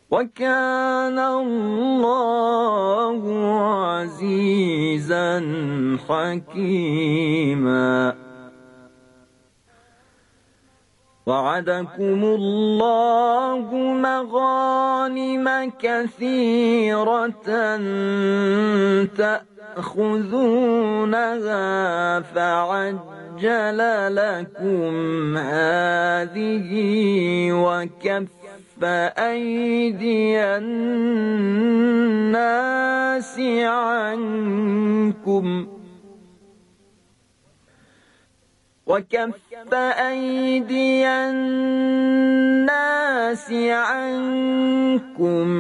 وكان الله عزيزا حكيما. وعدكم الله مغانم كثيرة تأخذونها فعجل لكم هذه وكف أيدي الناس عنكم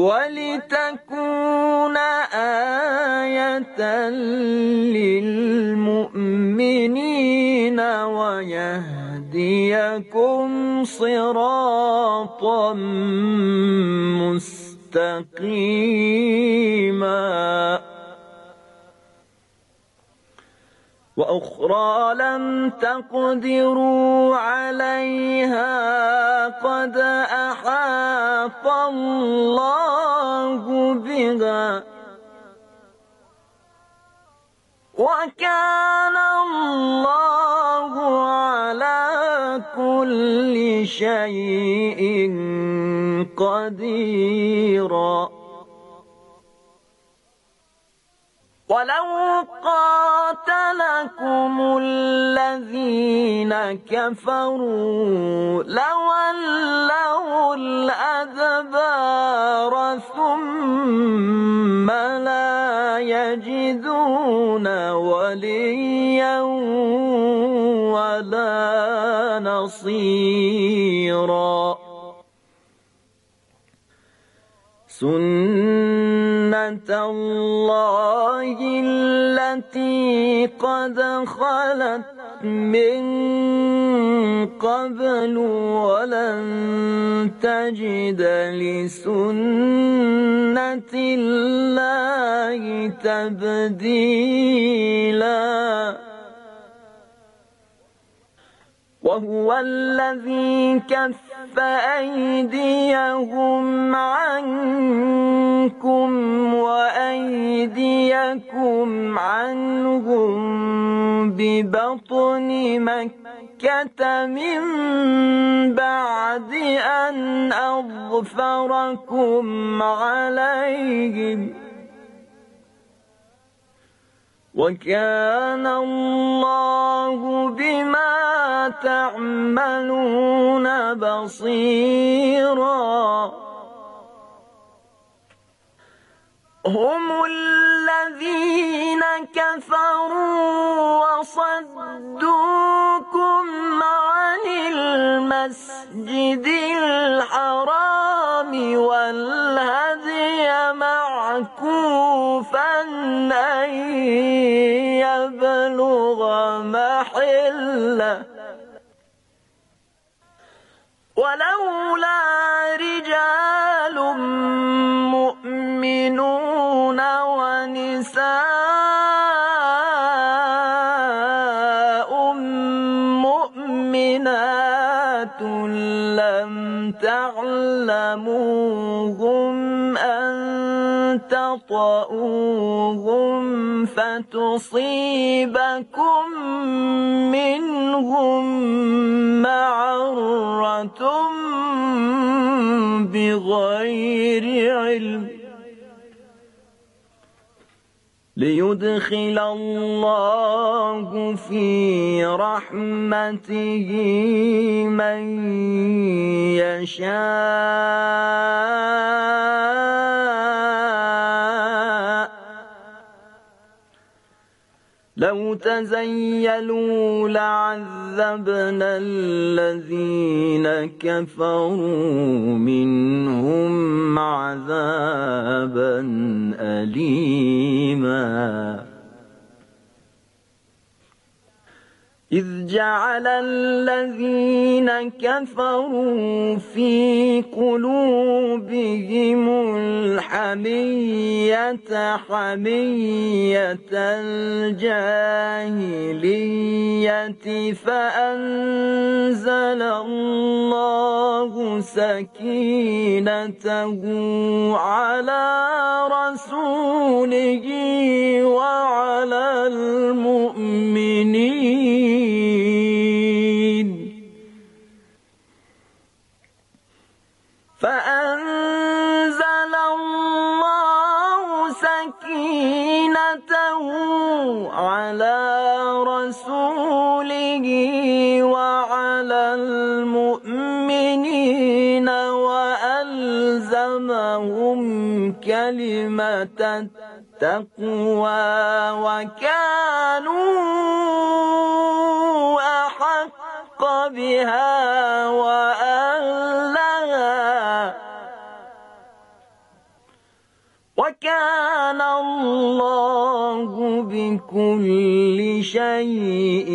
ولتكون آية للمؤمنين ويهديكم صراطا مستقيما. وأخرى لم تقدروا عليها قد أحاط الله بها وكان الله على كل شيء قديرا. ولو قاتلكم الذين كفروا لولوا الأدبار ثم لا يجدون وليا ولا نصيرا. سنة الله التي قد خلت من قبل ولن تجد لسنة الله تبديلا. وهو الذي كف أيديهم عنكم وأيديكم عنهم ببطن مكة من بعد أن أظفركم عليهم وكان الله بما تعملون بصيرا. هم الذين كفروا وصدوكم عن المسجد الحرام والهدي معكوفا أن يبلغ محله ولولا رجال مؤمنون ونساء مؤمنات لم تعلموهم أن تطؤوهم فتصيبكم منهم معرة بغير علم ليدخل الله في رحمته من يشاء. لو تزيلوا لعذبنا الذين كفروا منهم عذابا أليما. إذ جعل الذين كفروا في قلوبهم الحمية حمية الجاهلية فأنزل الله سكينته على رسوله وعلى المؤمنين فأنزل الله سكينته على رسوله وعلى المؤمنين وألزمهم كلمة التقوى وكانوا أحق بها وأهلها وكان الله بكل شيء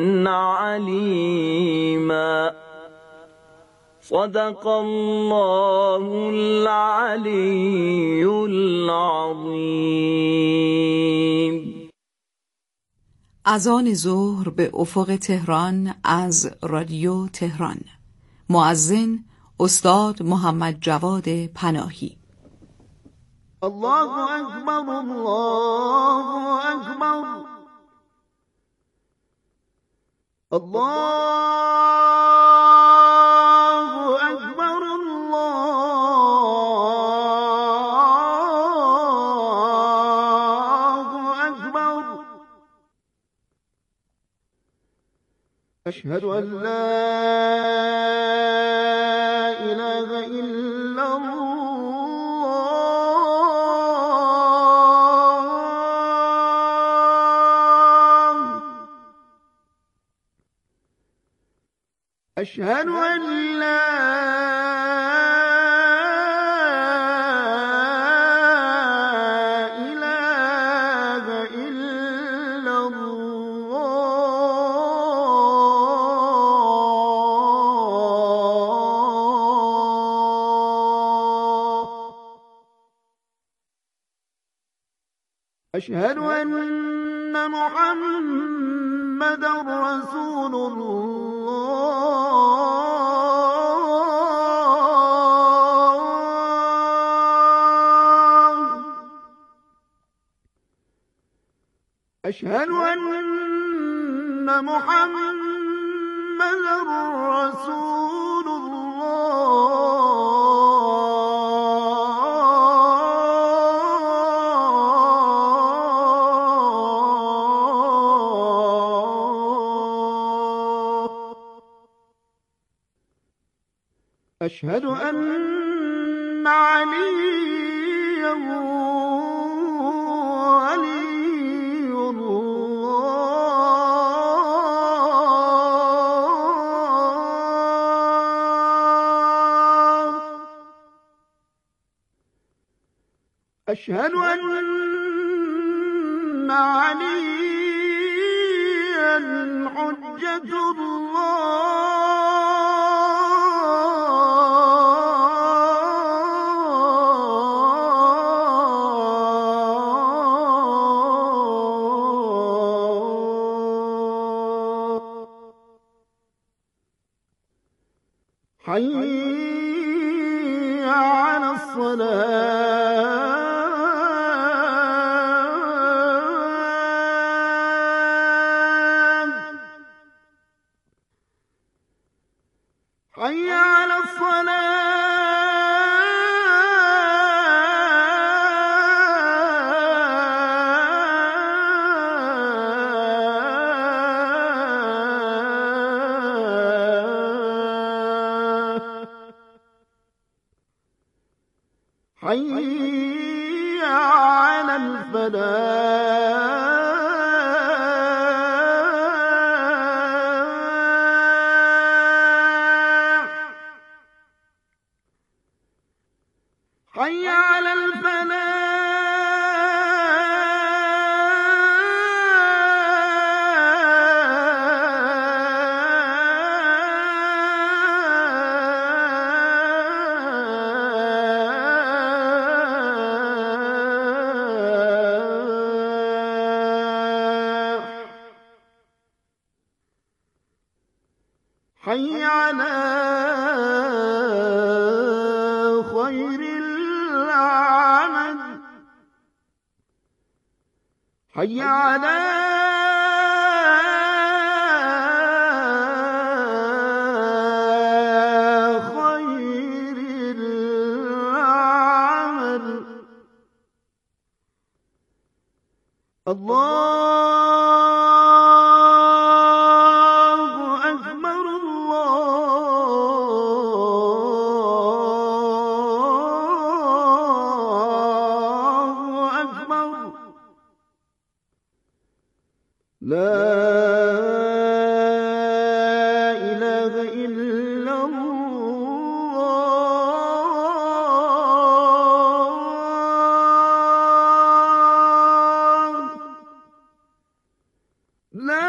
عليما. صدق الله العلي العظیم. اذان ظهر به افق تهران از رادیو تهران. مؤذن استاد محمد جواد پناهی. الله اکبر الله اکبر الله اکبر الله اکبر اشهد ان لا اله الا أشهد أن لا إله إلا الله أشهد أن محمدا رسول الله أشهد أن محمدا رسول الله أشهد أن عليا ولي الله أشهد أن عليا حجة الله حي على الصلاة حي على الصلاة حي على الفلاح حي على حي على خير العمل حي على خير العمل الله أكبر الله أكبر لا إله إلا الله لا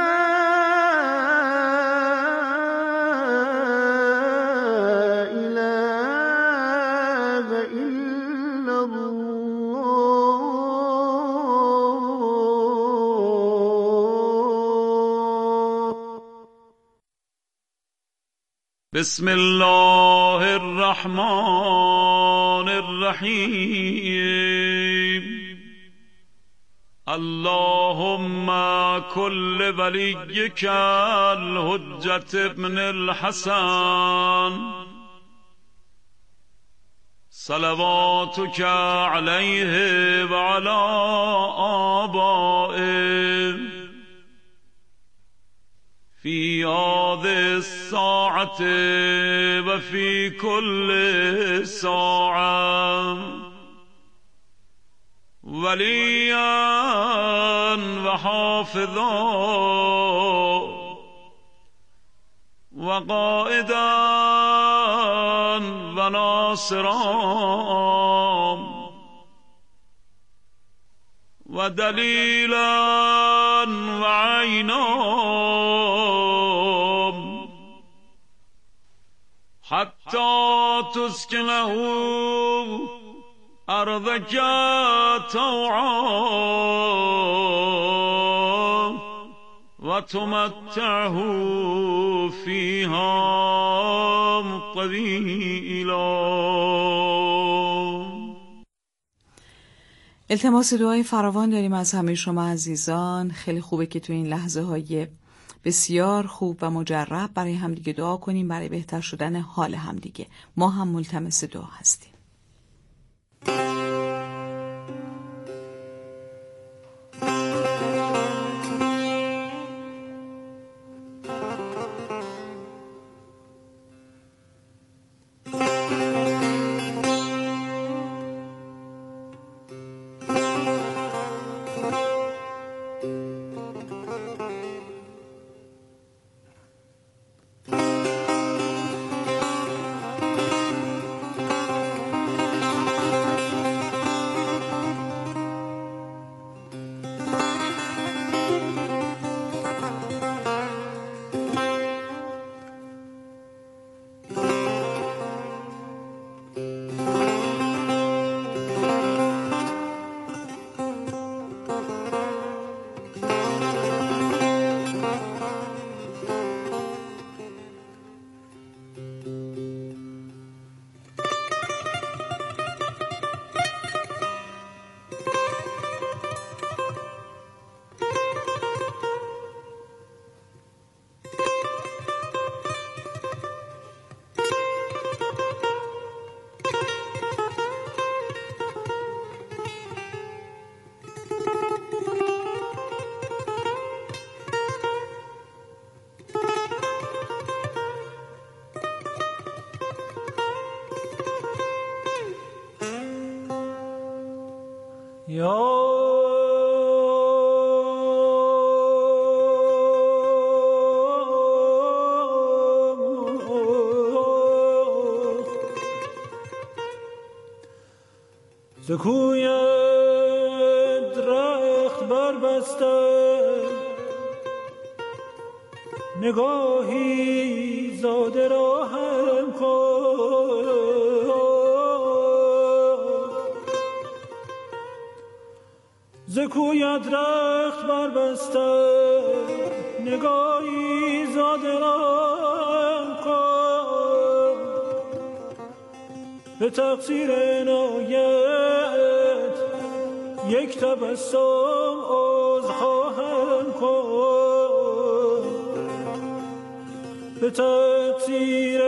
إله إلا الله بسم الله الرحمن الرحیم اللهم كل وليك الحجة ابن الحسن صلواتك عليه وعلى آبائه في هذه الساعة وفي كل ساعة وليا وحافظا وقائدا وناصرا ودليلا وعينا حتى تسكنه أرضك طوعا وتمتعه فيها طويلا. التماس دعای فراوان داریم از همه شما عزیزان. خیلی خوبه که تو این لحظه های بسیار خوب و مجرب برای همدیگه دعا کنیم، برای بهتر شدن حال همدیگه. ما هم ملتمس دعا هستیم. ز کویت رخت بربسته نگاهی زاده را هم کن ز کویت رخت بربسته نگاهی زاده را هم به تقصیر عنایت یک تبسم عذر خواهم کن. به تقصیر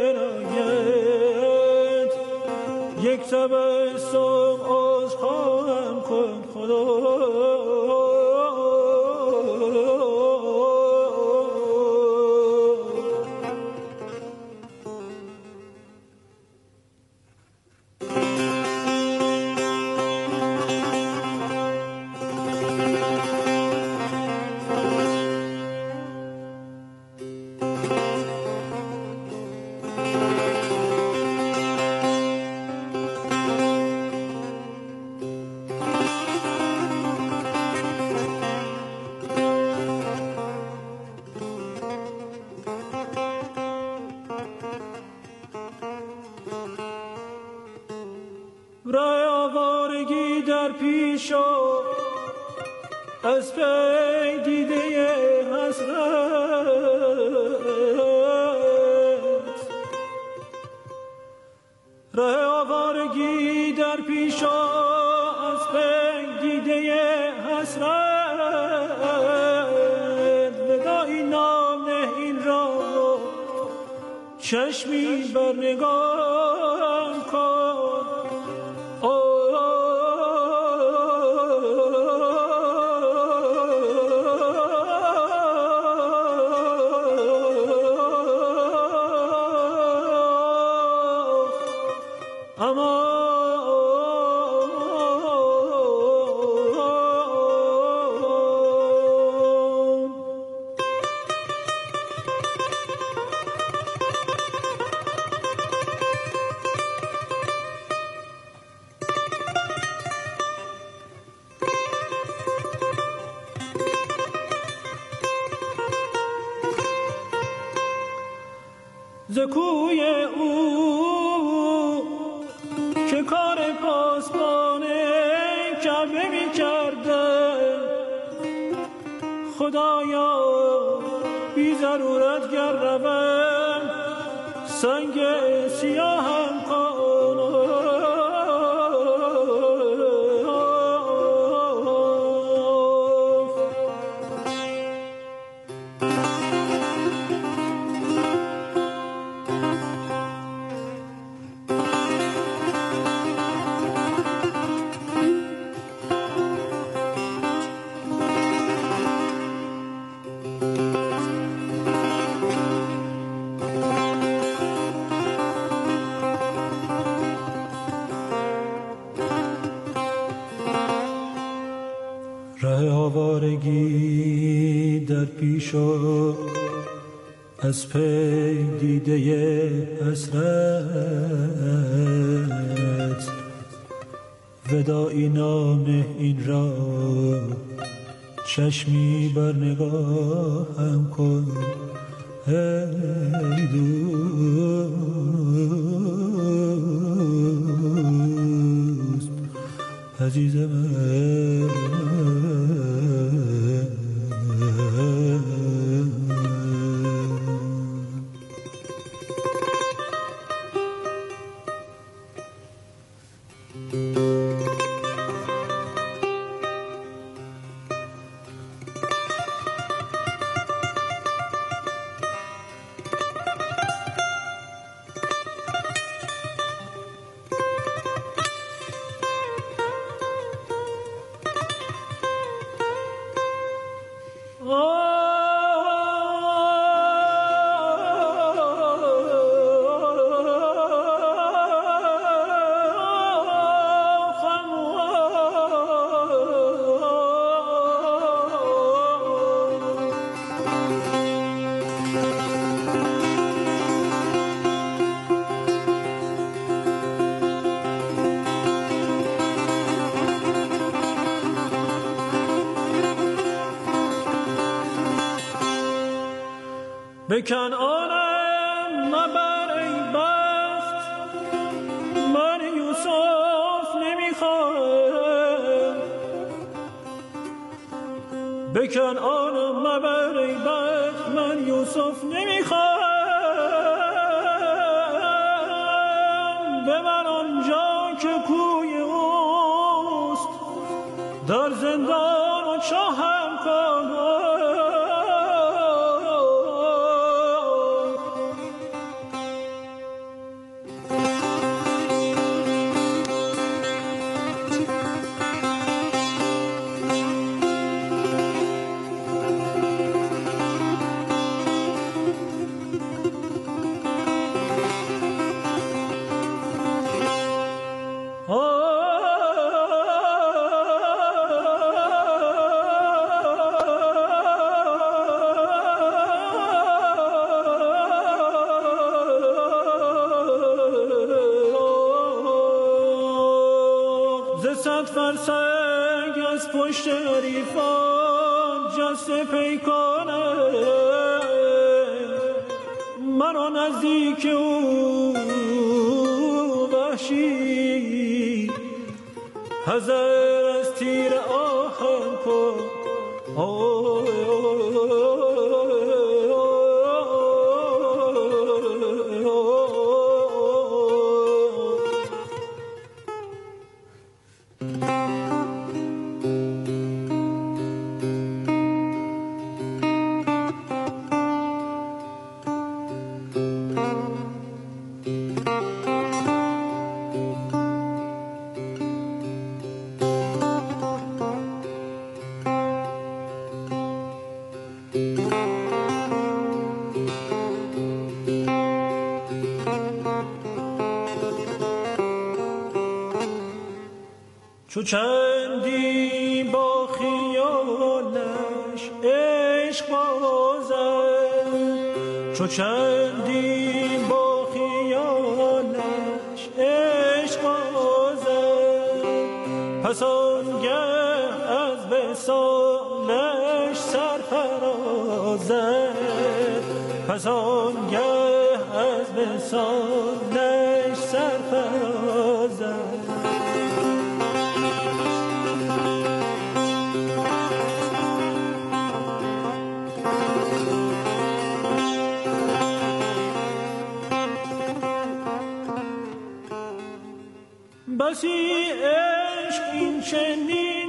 عنایت یک تبسم عذر خواهم کن. خدا از پی دیده حسرت، راه آوارگی در پیش از پی دیده حسرت، وداعی نام نه این را چشمی بر نگاه کن. زکوی او که کار پاسبانه کعبه می کرده، خدایا بی ضرورت گر روم سنگ سیاهم کن. ره آوارگی در پیش از پی دیده حسرت، وداعی نام این را چشمی بر نگاهم کن. ای دوست عزیز من، به کنعانم مبر ای بخت، من یوسف نمیخواهم. به کنعانم مبر ای بخت، من یوسف نمیخواهم. به ببر آنجا که کوی اوست، در زندان و چاهم کن. فرسنگ از پشت حریفان جسته پیکانه، مرا نزدیک او وحشی، حذر از تیر آهن کن. چو چندی با خیالش عشق بازد، چو چندی با خیالش عشق بازد، پس آنگه از وصالش سرفرازد، پس آنگه از وصالش سرفرازد. بسی عشق این چنین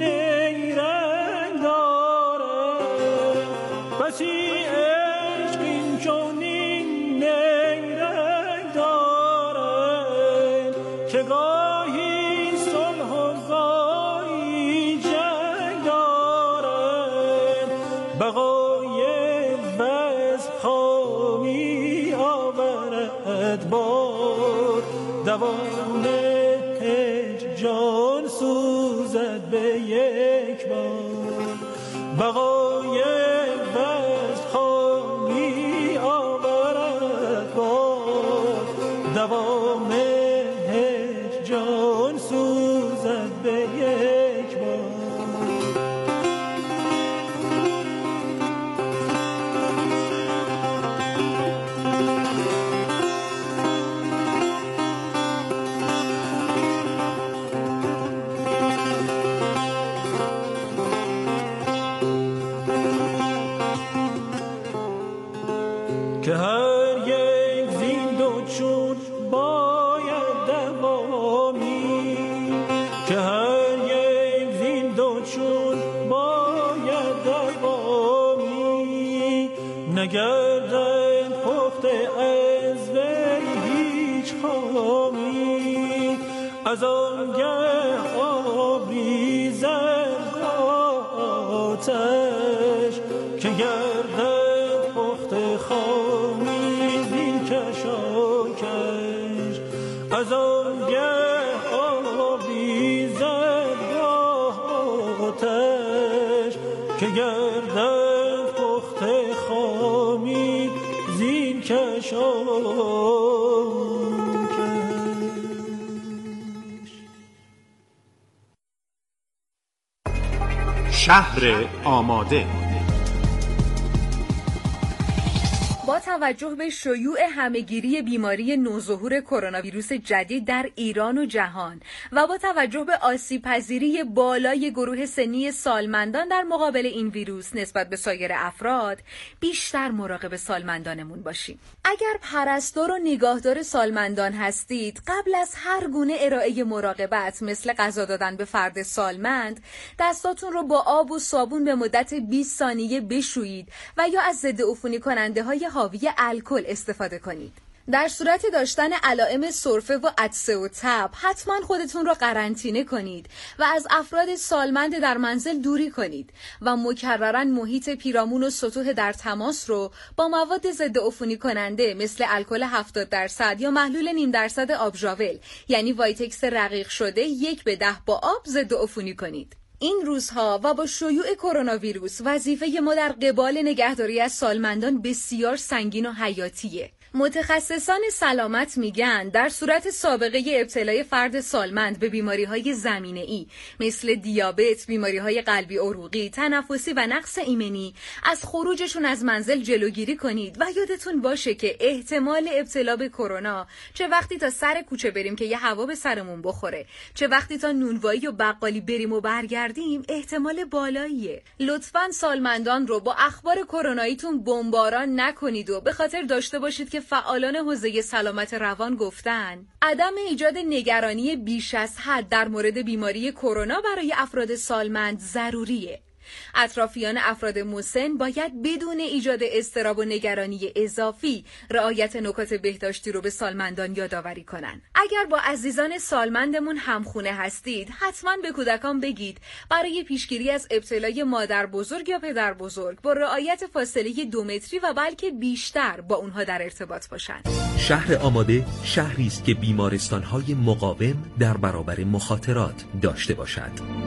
نیرنگ داره، بسی عشق این چنین نیرنگ داره، که گاهی صلح و گاهی جنگ داره، بقای وز خامی آورد بار، دوام جان سوزد به یک بار، بقای وجد خامی آورد بار، دوام جان سوزد به یک بار. که هر یک زین دو چون باید دوامی، که هر یک زین دو چون باید دوامی، نگردد پخته از وی هیچ خامی، از آنگه آب ریزد آتش، که گردد پخته خامی زین کشاکش، از آنگه آب ریزد آتش، که گردد پخته خامی زین کشاکش. شهر آماده. با توجه به شیوع همه‌گیری بیماری نوظهور کرونا ویروس جدید در ایران و جهان و با توجه به آسیب‌پذیری بالای گروه سنی سالمندان در مقابل این ویروس نسبت به سایر افراد، بیشتر مراقب سالمندانمون باشیم. اگر پرستار و نگاهدار سالمندان هستید، قبل از هر گونه ارائه مراقبت مثل غذا دادن به فرد سالمند، دستاتون رو با آب و صابون به مدت 20 ثانیه بشویید و یا از ضد عفونی کننده های حاوی الکل استفاده کنید. در صورت داشتن علائم سرفه و عطسه و تب، حتما خودتون رو قرنطینه کنید و از افراد سالمند در منزل دوری کنید و مکرراً محیط پیرامون و سطوح در تماس رو با مواد ضد عفونی کننده مثل الکل 70% یا محلول نیم درصد آبژاول یعنی وایتکس رقیق شده 1/10 با آب ضد عفونی کنید. این روزها و با شیوع کرونا ویروس وظیفه ما در قبال نگهداری از سالمندان بسیار سنگین و حیاتیه. متخصصان سلامت میگن در صورت سابقه ابتلای فرد سالمند به بیماری‌های زمینه‌ای مثل دیابت، بیماری‌های قلبی عروقی، تنفسی و نقص ایمنی از خروجشون از منزل جلوگیری کنید و یادتون باشه که احتمال ابتلا به کرونا چه وقتی تا سر کوچه بریم که یه هوا به سرمون بخوره، چه وقتی تا نونوایی و بقالی بریم و برگردیم احتمال بالاییه. لطفاً سالمندان رو با اخبار کروناییتون بمباران نکنید و به خاطر داشته باشید که فعالان حوزه سلامت روان گفتن عدم ایجاد نگرانی بیش از حد در مورد بیماری کرونا برای افراد سالمند ضروریه. اطرافیان افراد مسن باید بدون ایجاد اضطراب و نگرانی اضافی رعایت نکات بهداشتی رو به سالمندان یادآوری کنن. اگر با عزیزان سالمندمون همخونه هستید، حتما به کودکان بگید برای پیشگیری از ابتلای مادر بزرگ یا پدر بزرگ با رعایت فاصله 2 متری و بلکه بیشتر با اونها در ارتباط باشند. شهر آماده شهری است که بیمارستان‌های مقاوم در برابر مخاطرات داشته باشد.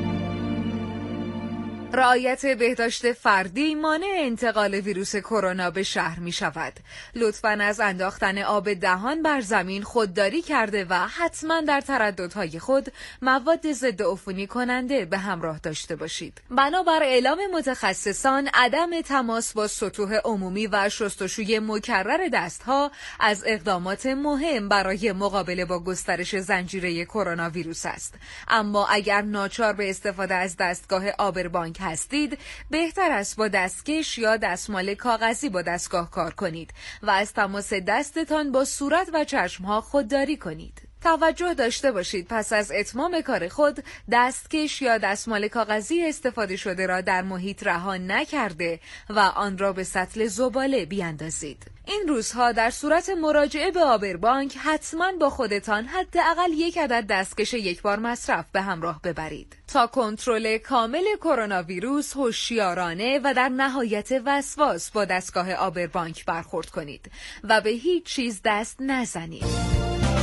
رعایت بهداشت فردی مانع انتقال ویروس کرونا به شهر می شود. لطفاً از انداختن آب دهان بر زمین خودداری کرده و حتما در ترددهای خود مواد ضد عفونی کننده به همراه داشته باشید. بنابر اعلام متخصصان، عدم تماس با سطوح عمومی و شستشوی مکرر دستها از اقدامات مهم برای مقابله با گسترش زنجیره کرونا ویروس است. اما اگر ناچار به استفاده از دستگاه آبربانک هستید، بهتر است با دستکش یا دستمال کاغذی با دستگاه کار کنید و از تماس دستتان با صورت و چشمها خودداری کنید. توجه داشته باشید پس از اتمام کار خود دستکش یا دستمال کاغذی استفاده شده را در محیط رها نکرده و آن را به سطل زباله بیاندازید. این روزها در صورت مراجعه به آبربانک حتما با خودتان حداقل 1 عدد دستکش 1 بار مصرف به همراه ببرید. تا کنترل کامل کرونا ویروس هوشیارانه و در نهایت وسواس با دستگاه آبربانک برخورد کنید و به هیچ چیز دست نزنید.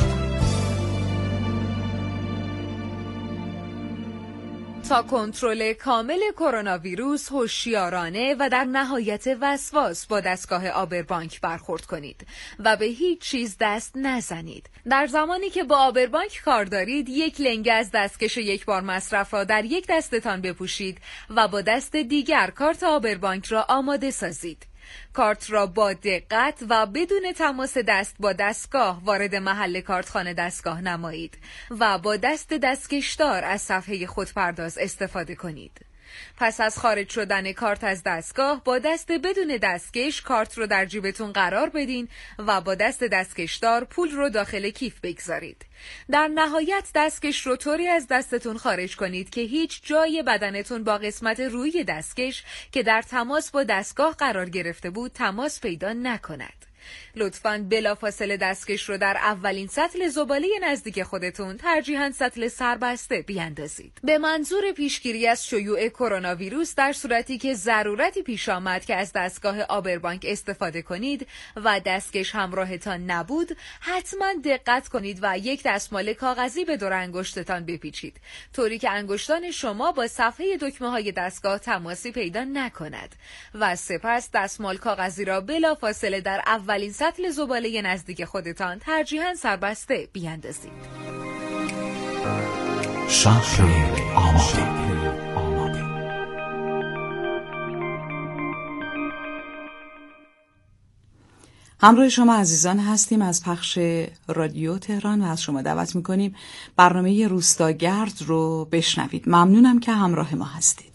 تا کنترل کامل کرونا ویروس هوشیارانه و در نهایت وسواس با دستگاه آبربانک برخورد کنید و به هیچ چیز دست نزنید. در زمانی که با آبربانک کار دارید، 1 لنگه از دستکش 1 بار مصرف را در 1 دستتان بپوشید و با دست دیگر کارت آبربانک را آماده سازید. کارت را با دقت و بدون تماس دست با دستگاه وارد محل کارتخانه دستگاه نمایید و با دست دستکشدار از صفحه خودپرداز استفاده کنید. پس از خارج شدن کارت از دستگاه با دست بدون دستکش کارت رو در جیبتون قرار بدین و با دست دستکشدار پول رو داخل کیف بگذارید. در نهایت دستکش رو طوری از دستتون خارج کنید که هیچ جای بدنتون با قسمت روی دستکش که در تماس با دستگاه قرار گرفته بود تماس پیدا نکند. لطفاً بلافاصله دستکش رو در اولین سطل زباله نزدیک خودتون، ترجیحاً سطل سربسته، بیاندازید. به منظور پیشگیری از شیوع کرونا ویروس در صورتی که ضرورتی پیش آمد که از دستگاه آبربانک استفاده کنید و دستکش همراهتان نبود، حتماً دقت کنید و 1 دستمال کاغذی به دور انگشتتان بپیچید، طوری که انگشتان شما با صفحه دکمه‌های دستگاه تماسی پیدا نکند و سپس دستمال کاغذی را بلافاصله در اولین سطل زباله نزدیک خودتان، ترجیحاً سربسته، بیاندازید. شهر آماده. همراه شما عزیزان هستیم از پخش رادیو تهران و از شما دعوت میکنیم برنامه روستاگرد رو بشنوید. ممنونم که همراه ما هستید.